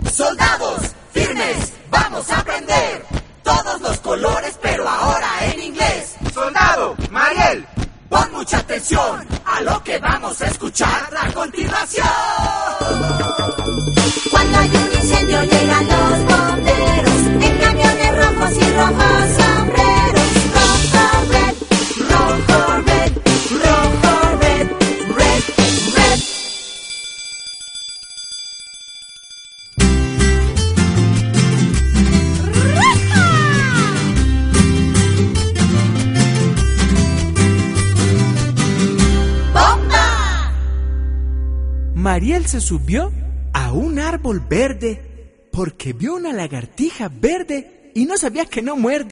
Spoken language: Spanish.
Soldados, firmes, vamos a aprender todos los colores, pero ahora en inglés. Soldado, Mariel, pon mucha atención a lo que vamos a escuchar a continuación. Cuando hay un incendio llegan los bomberos en camiones rojos y rojos sombreros. Rojo, red, rojo, red, rojo, red, red, red. ¡Bomba! Mariel se subió a un árbol verde porque vio una lagartija verde y no sabía que no muerde.